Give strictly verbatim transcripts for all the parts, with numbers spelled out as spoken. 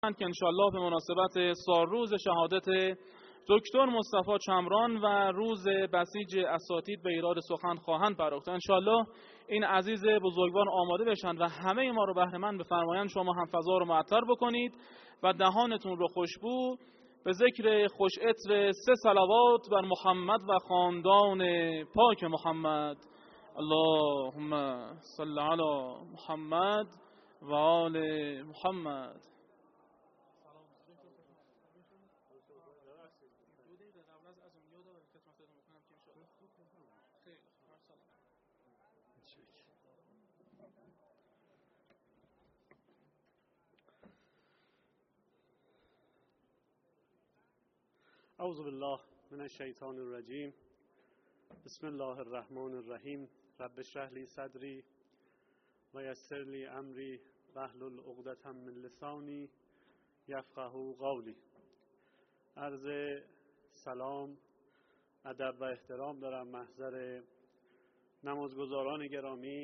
که انشالله به مناسبت سالروز شهادت دکتر مصطفی چمران و روز بسیج اساتید به ایراد سخن خواهند پرداخت. انشالله این عزیز بزرگوار آماده بشن و همه ما رو بهره مند بفرمایند. شما هم فضا رو معطر بکنید و دهانتون رو خوشبو به ذکر خوش عطر سه صلوات بر محمد و خاندان پاک محمد. اللهم صل علی محمد و آل محمد. اعوذ بالله من الشیطان الرجیم. بسم الله الرحمن الرحیم. رب اشرح لی صدری و یسر لی امری واحلل عقدة من لسانی یفقهوا قولی. عرض سلام، ادب و احترام دارم محضر نمازگزاران گرامی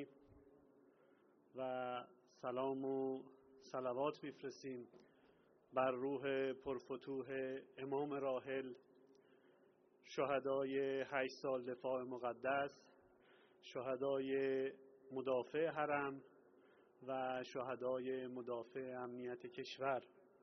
و سلام و صلوات میفرستیم بر روح پرفتوح امام راحل، شهدای هشت سال دفاع مقدس، شهدای مدافع حرم و شهدای مدافع امنیت کشور.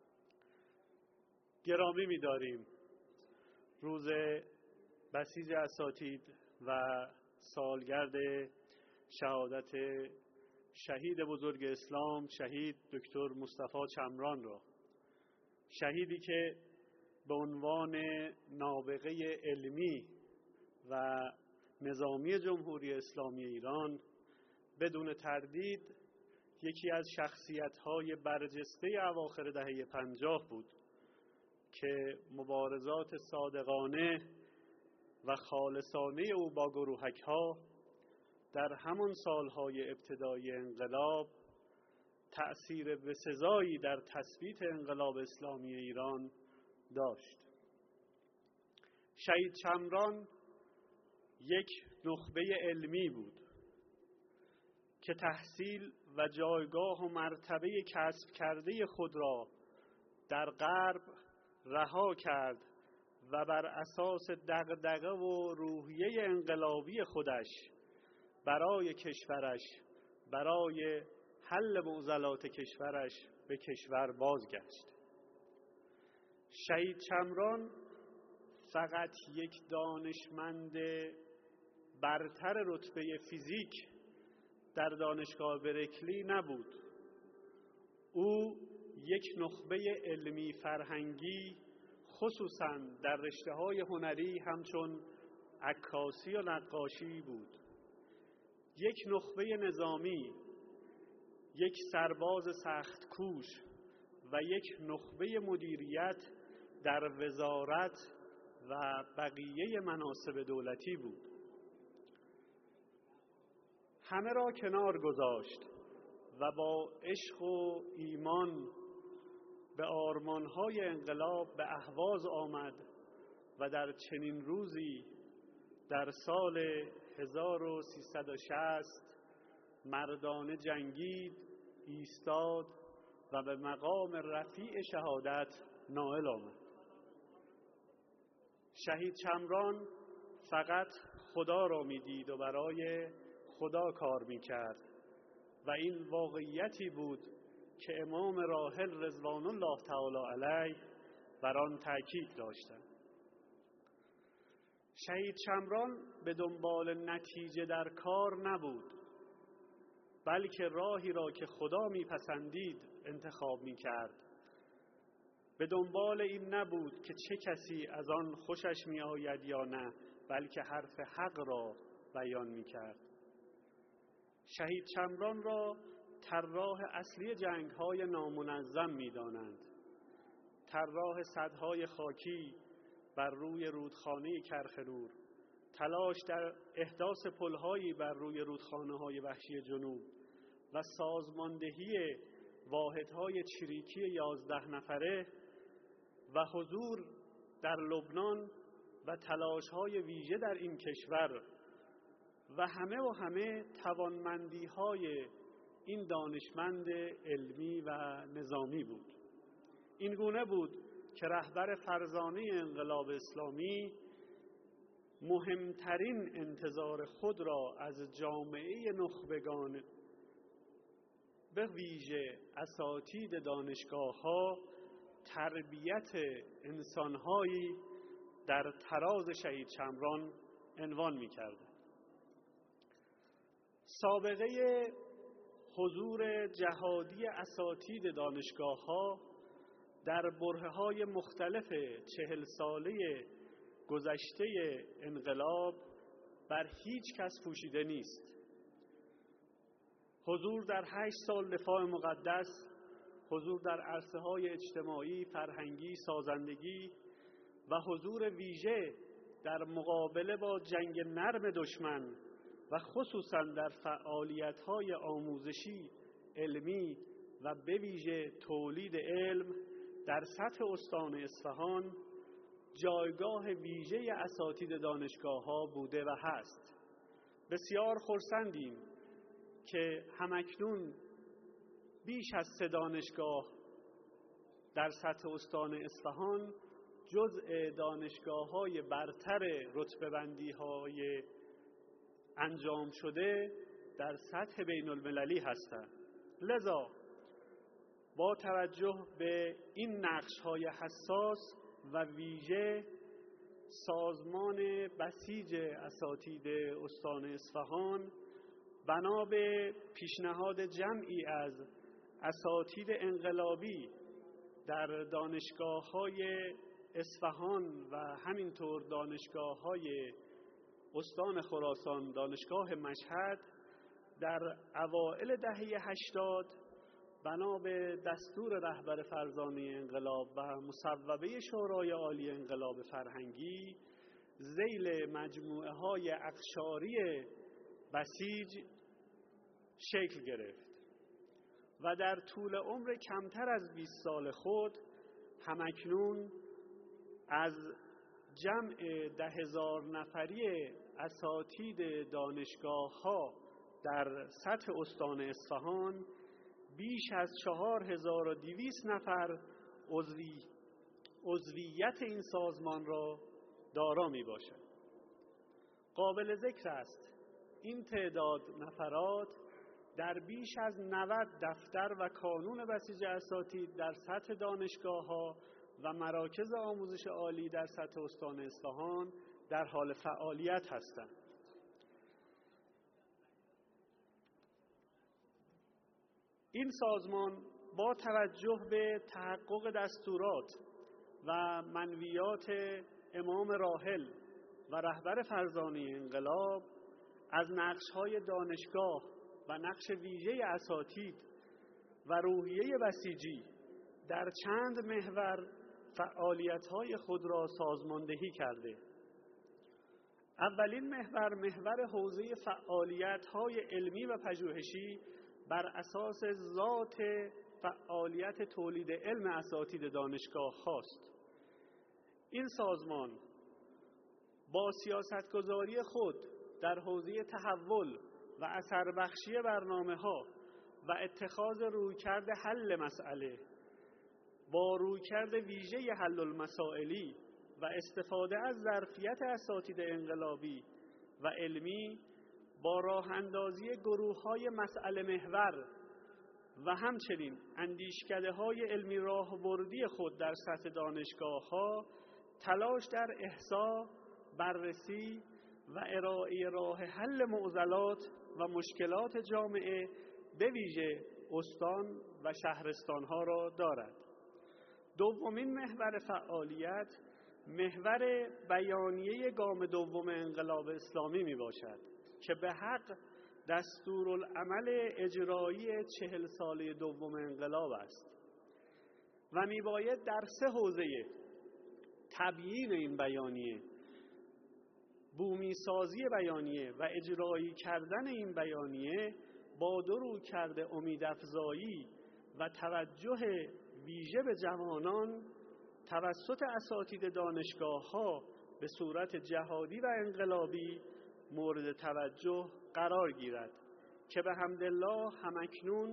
گرامی می‌داریم روز بسیج اساتید و سالگرد شهادت شهید بزرگ اسلام، شهید دکتر مصطفی چمران را، شهیدی که به عنوان نابغه علمی و نظامی جمهوری اسلامی ایران بدون تردید یکی از شخصیت‌های برجسته اواخر دهه پنجاه بود که مبارزات صادقانه و خالصانه او با گروهک‌ها در همان سالهای ابتدایی انقلاب تأثیر بسزایی در تثبیت انقلاب اسلامی ایران داشت. شهید چمران یک نخبه علمی بود که تحصیل و جایگاه و مرتبه کسب کرده خود را در غرب رها کرد و بر اساس دغدغه و روحیه انقلابی خودش برای کشورش، برای حل معضلات کشورش به کشور بازگشت. شهید چمران فقط یک دانشمند برتر رتبه فیزیک در دانشگاه برکلی نبود. او یک نخبه علمی فرهنگی خصوصاً در رشته‌های هنری همچون عکاسی و نقاشی بود. یک نخبه نظامی، یک سرباز سخت کوش و یک نخبه مدیریت در وزارت و بقیه مناصب دولتی بود. همه را کنار گذاشت و با عشق و ایمان به آرمانهای انقلاب به اهواز آمد و در چنین روزی در سال هزار و سیصد و شصت مردانه جنگید، ایستاد و به مقام رفیع شهادت نائل آمد. شهید چمران فقط خدا را میدید و برای خدا کار میکرد و این واقعیتی بود که امام راحل رضوان الله تعالی علیه بر آن تأکید داشتند. شهید چمران به دنبال نتیجه در کار نبود، بلکه راهی را که خدا میپسندید انتخاب میکرد. به دنبال این نبود که چه کسی از آن خوشش میآید یا نه، بلکه حرف حق را بیان میکرد. شهید چمران را طراح اصلی جنگ‌های نامنظم می‌دانند. طراح سدهای خاکی بر روی رودخانه کرخرور، تلاش در احداث پل‌هایی بر روی رودخانه‌های وحشی جنوب و سازماندهی واحدهای چریکی یازده نفره و حضور در لبنان و تلاش‌های ویژه در این کشور و همه و همه توانمندی‌های این دانشمند علمی و نظامی بود. این گونه بود که رهبر فرزانه انقلاب اسلامی مهمترین انتظار خود را از جامعه نخبگان به ویژه اساتید دانشگاه‌ها تربیت انسان‌هایی در تراز شهید شمران عنوان می‌کرد. سابقه حضور جهادی اساتید دانشگاه‌ها در برهه‌های مختلف چهل ساله گذشته انقلاب بر هیچ کس پوشیده نیست. حضور در هشت سال دفاع مقدس، حضور در عرصه‌های اجتماعی، فرهنگی، سازندگی و حضور ویژه در مقابله با جنگ نرم دشمن و خصوصاً در فعالیت‌های آموزشی، علمی و به ویژه تولید علم در سطح استان اصفهان جایگاه ویژه اساتید دانشگاه‌ها بوده و هست. بسیار خرسندیم که همکنون بیش از سه دانشگاه در سطح استان اصفهان جزء دانشگاه‌های برتر رتبه‌بندی‌های انجام شده در سطح بین المللی هستند. لذا با توجه به این نقش‌های حساس و ویژه سازمان بسیج اساتید استان اصفهان بنا به پیشنهاد جمعی از اساتید انقلابی در دانشگاه‌های اصفهان و همینطور دانشگاه‌های استان خراسان، دانشگاه مشهد در اوائل دهه هشتاد بنا به دستور رهبر فرزانه انقلاب و مصوبه شورای عالی انقلاب فرهنگی ذیل مجموعه های اقشاری بسیج شکل گرفت و در طول عمر کمتر از بیست سال خود همکنون از جمع ده هزار نفری اساتید دانشگاه ها در سطح استان اصفهان بیش از چهار هزار و دویست نفر عضوی عضویت این سازمان را دارا می باشد. قابل ذکر است این تعداد نفرات در بیش از نود دفتر و کانون بسیج اساتید در سطح دانشگاه‌ها و مراکز آموزش عالی در سطح استان اصفهان در حال فعالیت هستند. این سازمان با توجه به تحقق دستورات و منویات امام راحل و رهبر فرزانه انقلاب از نقش‌های دانشگاه و نقش ویژه اساتید و روحیه بسیجی در چند محور فعالیت‌های خود را سازماندهی کرده. اولین محور محور حوزه فعالیت‌های علمی و پژوهشی بر اساس ذات فعالیت تولید علم اساتید دانشگاه هاست. این سازمان با سیاستگذاری خود در حوزه تحول و اثر بخشی برنامه ها و اتخاذ رویکرد حل مسئله با رویکرد ویژه حل المسائلی و استفاده از ظرفیت اساتید انقلابی و علمی با راه اندازی گروه های مسئله محور و همچنین اندیشکده های علمی راهبردی خود در سطح دانشگاه ها تلاش در احصا، بررسی و ارائه راه حل معضلات و مشکلات جامعه به ویژه استان و شهرستان ها را دارد. دومین محور فعالیت محور بیانیه گام دوم انقلاب اسلامی می باشد که به حق دستورالعمل اجرایی چهل ساله دوم انقلاب است و می باید در سه حوزه تبیین این بیانیه، بومی سازی بیانیه و اجرایی کردن این بیانیه با دو رویکرد امیدافزایی و توجه ویژه به جوانان توسط اساتید دانشگاه‌ها به صورت جهادی و انقلابی مورد توجه قرار گیرد که به حمدالله همکنون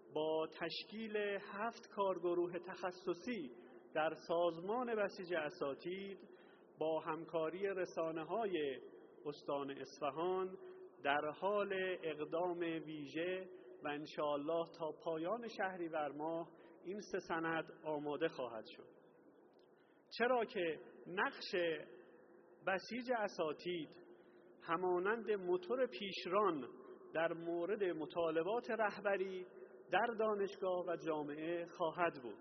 با تشکیل هفت کارگروه تخصصی در سازمان بسیج اساتید با همکاری رسانه‌های استان اصفهان در حال اقدام ویژه و انشاءالله تا پایان شهریور ماه این سه سند آماده خواهد شد. چرا که نقش بسیج اساتید همانند موتور پیشران در مورد مطالبات رهبری در دانشگاه و جامعه خواهد بود.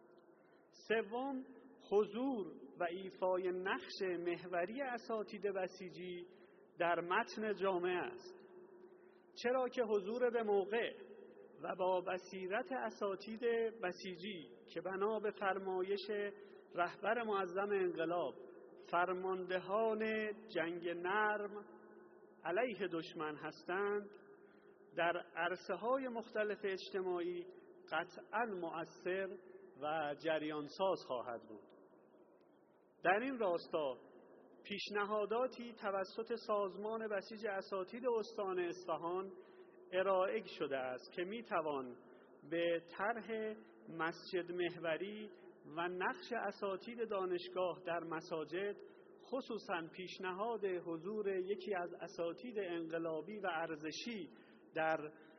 سوم، حضور و ایفای نقش محوری اساتید بسیجی در متن جامعه است. چرا که حضور به موقع و با بصیرت اساتید بسیجی که بنا به فرمایش رهبر معظم انقلاب فرماندهان جنگ نرم علیه دشمن هستند، در عرصه‌های مختلف اجتماعی قطعاً مؤثر و جریانساز خواهد بود. در این راستا پیشنهاداتی توسط سازمان بسیج اساتید استان اصفهان ارائه شده است که میتوان به طرح مسجد محوری و نقش اساتید دانشگاه در مساجد، خصوصاً پیشنهاد حضور یکی از اساتید انقلابی و ارزشی در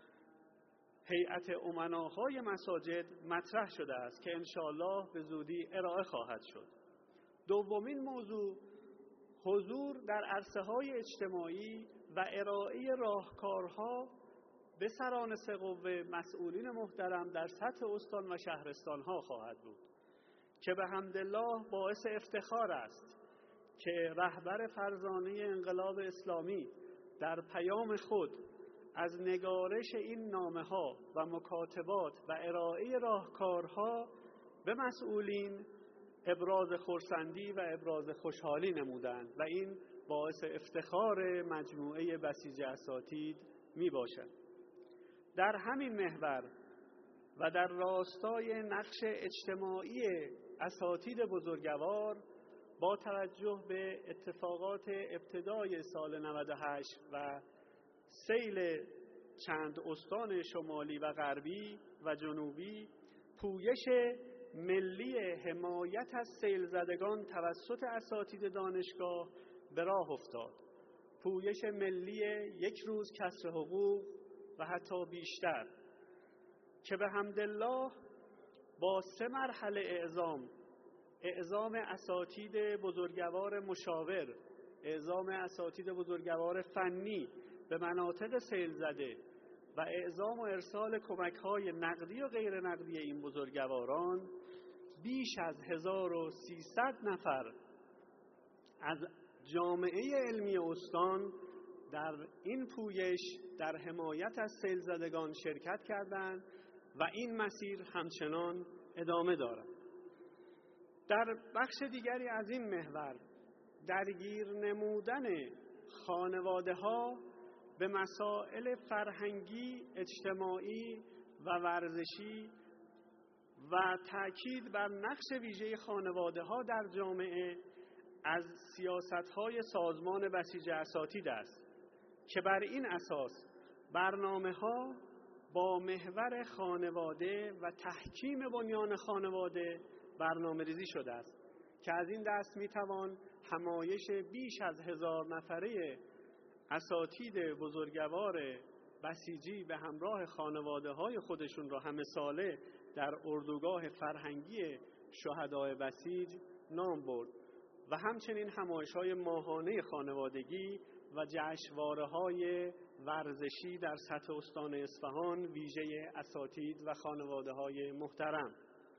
هیئت امناهای مساجد مطرح شده است که انشاءالله به زودی ارائه خواهد شد. دومین موضوع، حضور در عرصه‌های اجتماعی و ارائه راهکارها به سران سه قوه مسئولین محترم در سطح استان و شهرستان‌ها خواهد بود که به حمدالله باعث افتخار است که رهبر فرزانه انقلاب اسلامی در پیام خود از نگارش این نامه‌ها و مکاتبات و ارائه راهکارها به مسئولین ابراز خرسندی و ابراز خوشحالی نمودند و این باعث افتخار مجموعه بسیج اساتید می باشد. در همین محور و در راستای نقش اجتماعی اساتید بزرگوار با توجه به اتفاقات ابتدای سال نود و هشت و سیل چند استان شمالی و غربی و جنوبی، پویش ملی حمایت از سیل زدگان توسط اساتید دانشگاه به راه افتاد. پویش ملی یک روز کسر حقوق و حتی بیشتر که به حمدالله با سه مرحله اعزام، اعزام اساتید بزرگوار مشاور، اعزام اساتید بزرگوار فنی به مناطق سیل زده و اعزام و ارسال کمک‌های نقدی و غیر نقدی این بزرگواران، بیش از هزار و سیصد نفر از جامعه علمی استان در این پویش در حمایت از سیل زدگان شرکت کردند و این مسیر همچنان ادامه دارد. در بخش دیگری از این محور، درگیر نمودن خانواده‌ها به مسائل فرهنگی، اجتماعی و ورزشی و تأکید بر نقش ویژه خانواده‌ها در جامعه از سیاست‌های سازمان بسیج اساتید است که بر این اساس برنامه‌ها با محور خانواده و تحکیم بنیان خانواده برنامه ریزی شده است که از این دست میتوان همایش بیش از هزار نفره اساتید بزرگوار بسیجی به همراه خانواده‌های خودشون را همه ساله در اردوگاه فرهنگی شهدای بسیج نام برد و همچنین همایش‌های ماهانه خانوادگی و جشنواره‌های ورزشی در سطح استان اصفهان ویژه اساتید و خانواده‌های محترم.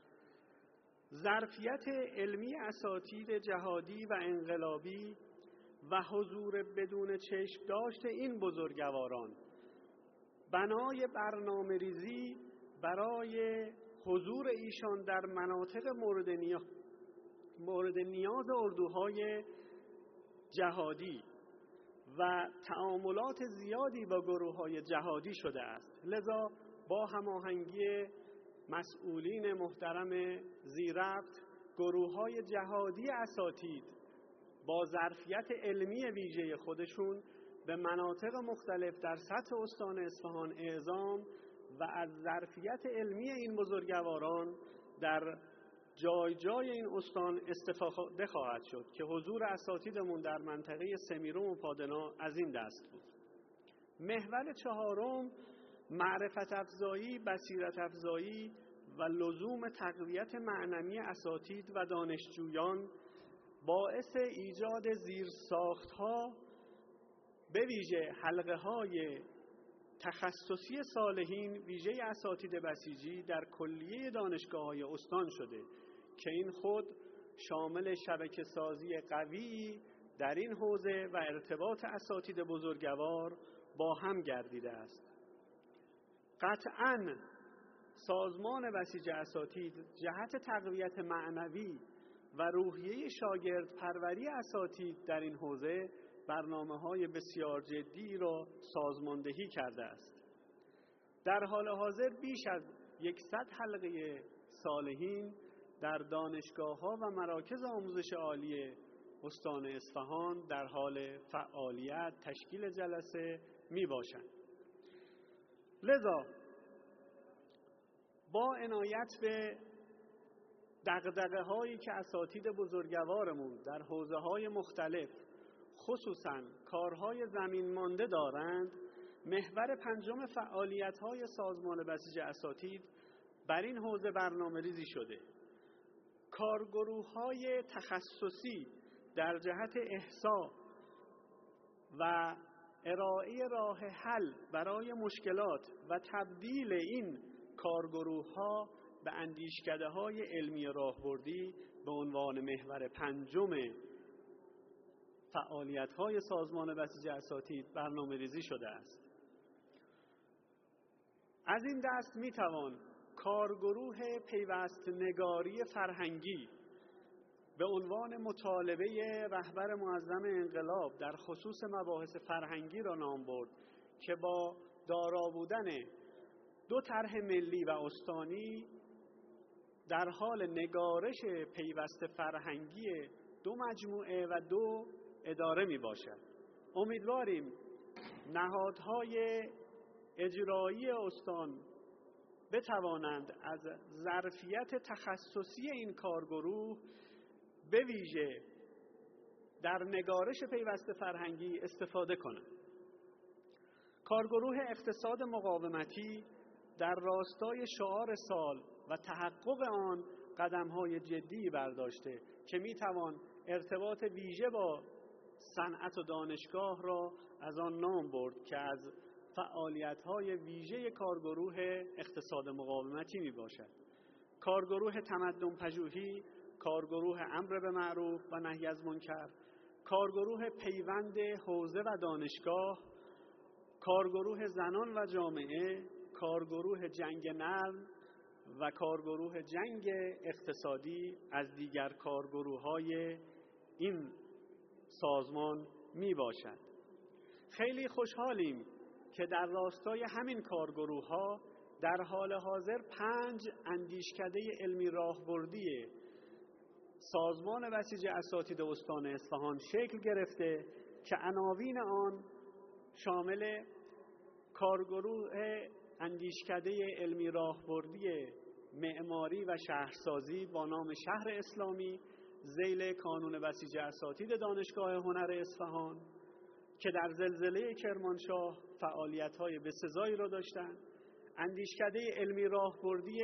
ظرفیت علمی اساتید جهادی و انقلابی و حضور بدون چشم داشت این بزرگواران، بنای برنامه ریزی برای حضور ایشان در مناطق مورد نیاز مورد نیاز اردوهای جهادی و تعاملات زیادی با گروه‌های جهادی شده است. لذا با هماهنگی مسئولین محترم زیربط، گروه‌های جهادی اساتید با ظرفیت علمی ویژه خودشون به مناطق مختلف در سطح استان اصفهان اعزام و از ظرفیت علمی این بزرگواران در جای جای این استان استفاده خواهد شد که حضور اساتیدمون در منطقه سمیرون و پادنا از این دست بود. محور چهارم معرفت افزایی، بصیرت افزایی و لزوم تقویت معنوی اساتید و دانشجویان باعث ایجاد زیرساخت‌ها به ویژه حلقه‌های تخصصی صالحین ویژه اساتید بسیجی در کلیه دانشگاه‌های استان شده که این خود شامل شبکه سازی قوی در این حوزه و ارتباط اساتید بزرگوار با هم گردیده است. قطعاً سازمان بسیج اساتید جهت تقویت معنوی و روحیه شاگرد پروری اساتید در این حوزه برنامه‌های بسیار جدی را سازماندهی کرده است. در حال حاضر بیش از صد حلقه صالحین در دانشگاه‌ها و مراکز آموزش عالی استان اصفهان در حال فعالیت تشکیل جلسه می باشند. لذا با عنایت به دغدغه‌هایی که اساتید بزرگوارمون در حوزه‌های مختلف خصوصاً کارهای زمین مانده دارند، محور پنجم فعالیت‌های سازمان بسیج اساتید بر این حوزه برنامه ریزی شده. کارگروه‌های تخصصی در جهت احصاء و ارائه راه حل برای مشکلات و تبدیل این کارگروه‌ها به اندیشکده‌های علمی راهبردی به عنوان محور پنجم فعالیت‌های سازمان بسیج اساتید برنامه ریزی شده است. از این دست می‌توان کارگروه پیوست نگاری فرهنگی به عنوان مطالبه رهبر معظم انقلاب در خصوص مباحث فرهنگی را نام برد که با دارا بودن دو طرح ملی و استانی در حال نگارش پیوست فرهنگی دو مجموعه و دو اداره می باشد. امیدواریم نهادهای اجرایی استان بتوانند از ظرفیت تخصصی این کارگروه به ویژه در نگارش پیوست فرهنگی استفاده کنند. کارگروه اقتصاد مقاومتی در راستای شعار سال و تحقق آن قدم‌های جدی برداشته که می‌توان ارتباط ویژه با صنعت و دانشگاه را از آن نام برد که از فعالیت‌های ویژه کارگروه اقتصاد مقاومتی میباشد. کارگروه تمدن پژوهی، کارگروه امر به معروف و نهی از منکر، کارگروه پیوند حوزه و دانشگاه، کارگروه زنان و جامعه، کارگروه جنگ نرم و کارگروه جنگ اقتصادی از دیگر کارگروه‌های این سازمان می باشد. خیلی خوشحالیم که در راستای همین کارگروه‌ها در حال حاضر پنج اندیشکده علمی راهبردی سازمان بسیج اساتید استان اصفهان شکل گرفته که عناوین آن شامل کارگروه اندیشکده علمی راهبردی معماری و شهرسازی با نام شهر اسلامی ذیل کانون بسیج اساتید دانشگاه هنر اصفهان که در زلزله کرمانشاه فعالیت‌های بسزایی را داشتند، اندیشکده علمی راهبردی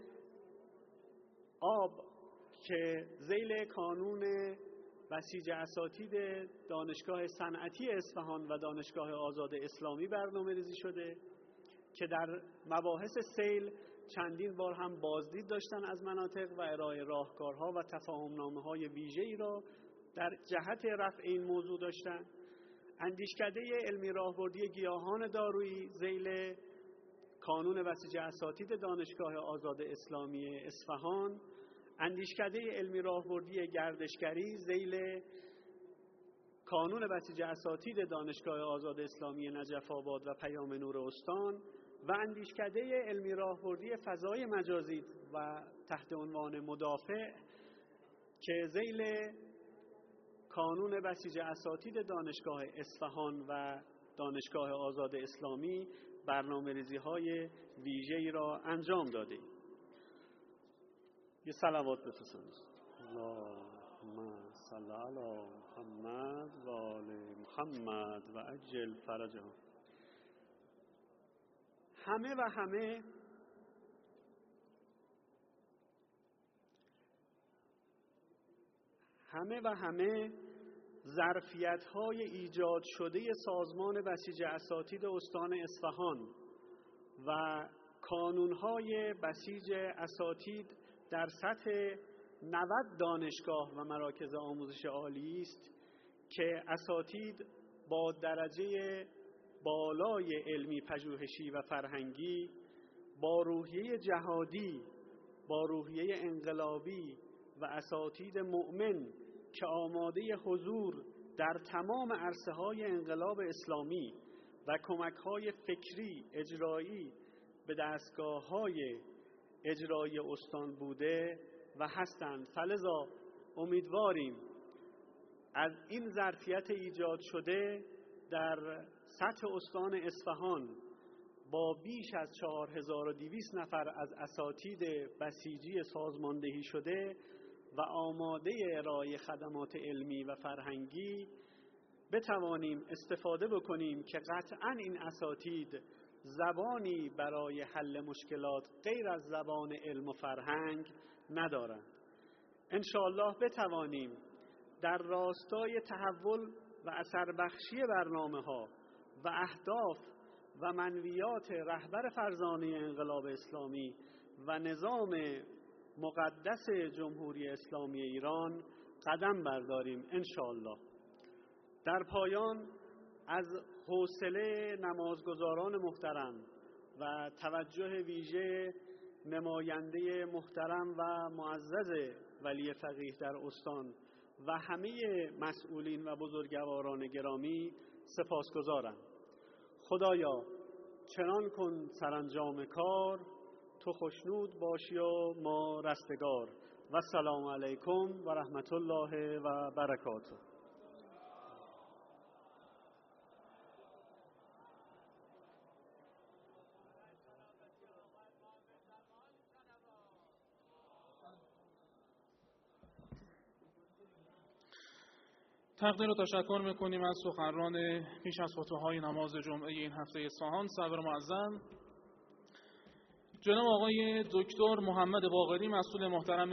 آب که ذیل کانون بسیج اساتید دانشگاه صنعتی اصفهان و دانشگاه آزاد اسلامی برنامه ریزی شده که در مباحث سیل چندین بار هم بازدید داشتن از مناطق و ارائه راهکارها و تفاهمنامه‌های ویژه‌ای را در جهت رفع این موضوع داشتند. اندیشکده علمی راهبردی گیاهان دارویی ذیل کانون بسیج اساتید دانشگاه آزاد اسلامی اصفهان، اندیشکده علمی راهبردی گردشگری ذیل کانون بسیج اساتید دانشگاه آزاد اسلامی نجف آباد و پیام نور استان و اندیشکده علمی راهبردی فضای مجازی و تحت عنوان مدافع که ذیل کانون بسیج اساتید دانشگاه اصفهان و دانشگاه آزاد اسلامی برنامه‌ریزی های ویژه‌ای را انجام داده ایم. یه صلوات بفرستید. اللهم صل علی محمد و آل محمد و عجل فرجهم. همه و همه همه و همه ظرفیت‌های ایجاد شده سازمان بسیج اساتید استان اصفهان و کانون‌های بسیج اساتید در سطح نود دانشگاه و مراکز آموزش عالی است که اساتید با درجه بالای علمی پژوهشی و فرهنگی، با روحیه جهادی، با روحیه انقلابی و اساتید مؤمن که آماده حضور در تمام عرصه‌های انقلاب اسلامی و کمک‌های فکری اجرایی به دستگاه‌های اجرایی استان بوده و هستند. فلذا امیدواریم از این ظرفیت ایجاد شده در سطح استان اصفهان با بیش از چهار هزار و دویست نفر از اساتید بسیجی سازماندهی شده و آماده ارائه خدمات علمی و فرهنگی بتوانیم استفاده بکنیم که قطعاً این اساتید زبانی برای حل مشکلات غیر از زبان علم و فرهنگ ندارند. انشاءالله بتوانیم در راستای تحول و اثر بخشی برنامه‌ها و اهداف و منویات رهبر فرزانه انقلاب اسلامی و نظام مقدس جمهوری اسلامی ایران قدم برداریم انشاءالله. در پایان از حوصله نمازگزاران محترم و توجه ویژه نماینده محترم و معزز ولی فقیه در استان و همه مسئولین و بزرگواران گرامی سپاسگزارم. خدایا چنان کن سرانجام کار، تو خوشنود باشی و ما رستگار. و السلام علیکم و رحمت الله و برکاته. تقدیر و تشکر میکنیم از سخنران پیش از خطبه‌های نماز جمعه این هفته اصفهان. صدر معظم جناب آقای دکتر محمد باقری مسئول محترم